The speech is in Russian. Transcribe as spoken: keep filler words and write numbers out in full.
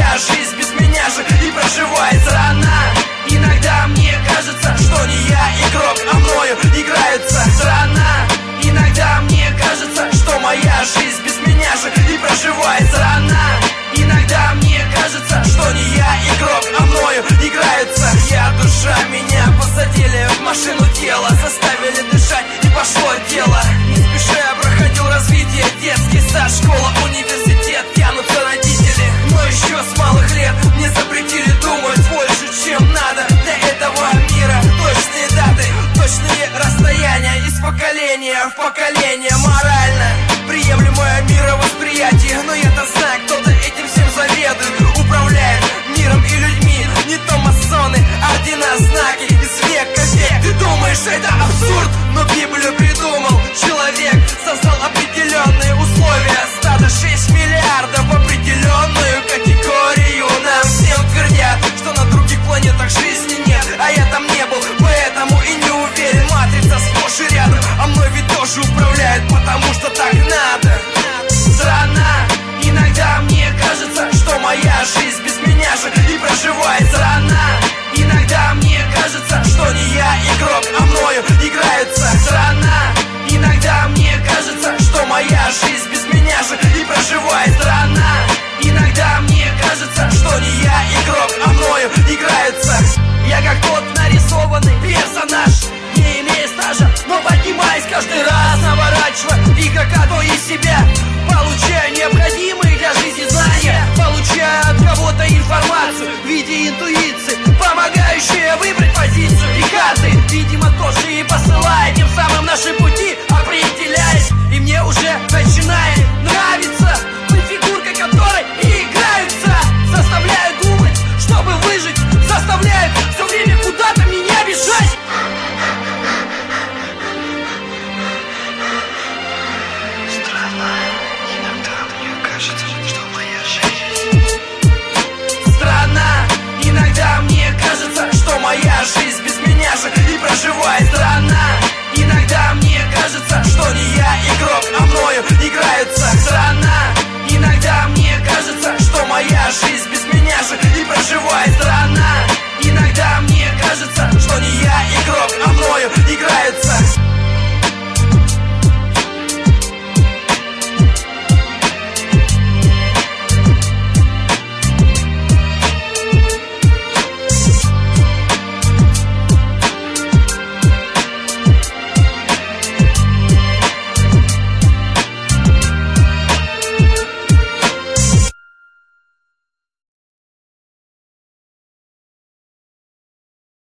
моя жизнь без меня же и проживает страна. Иногда мне кажется, что не я игрок, а мною играется страна. Иногда мне кажется, что моя жизнь без меня же и проживает страна. Иногда мне кажется, что не я игрок, а мною играется. Я душа, меня посадили в машину тела, заставили дышать и пошло дело. Не спеша я проходил развитие, детский сад, школа, университет, тянутся родители. Но еще с малых лет мне запретили думать больше, чем надо для этого мира. Точные даты, точные расстояния из поколения в поколение. Морально приемлемое мировосприятие, но я-то знаю, кто-то этим всем заведует, управляет миром и людьми. Не то масоны, ордена, знаки из века в век. Ты думаешь, это абсурд, но Библию придумал человек, создал определенные условия. Стадо шесть миллиардов в определенную категорию. Нам всем твердят, что на других планетах жизни нет, а я там не был, поэтому и не уверен. Матрица сплошь и рядом, а мной ведь тоже управляет, потому что так надо. Страна, иногда мне кажется, что моя жизнь без меня же и проживает страна. Иногда мне кажется, что не я игрок, а мною играется страна. Иногда мне кажется, что моя жизнь без меня же и проживает страна. Иногда мне кажется, что не я игрок, а мною играется. Я как тот нарисованный персонаж, не имея стажа, но поднимаясь каждый раз, наворачивая игрока, то из себя, получая необходимые для жизни знания, получая от кого-то информацию в виде интуиции, помогающие выбрать позицию. И карты, видимо, тоже и посылает, тем самым наши пути определяясь. И мне уже начинает нравиться быть фигуркой, которой и играются, заставляют думать, чтобы выжить, заставляют все время куда-то меня бежать. Страна, иногда мне кажется, что моя жизнь. Страна, иногда мне кажется, что моя жизнь без меня же и проживает страна. Иногда мне кажется, что не я игрок, а мною играется страна. Иногда мне кажется, что моя жизнь без меня же и проживает страна. Иногда мне кажется, что не я игрок, а мною играется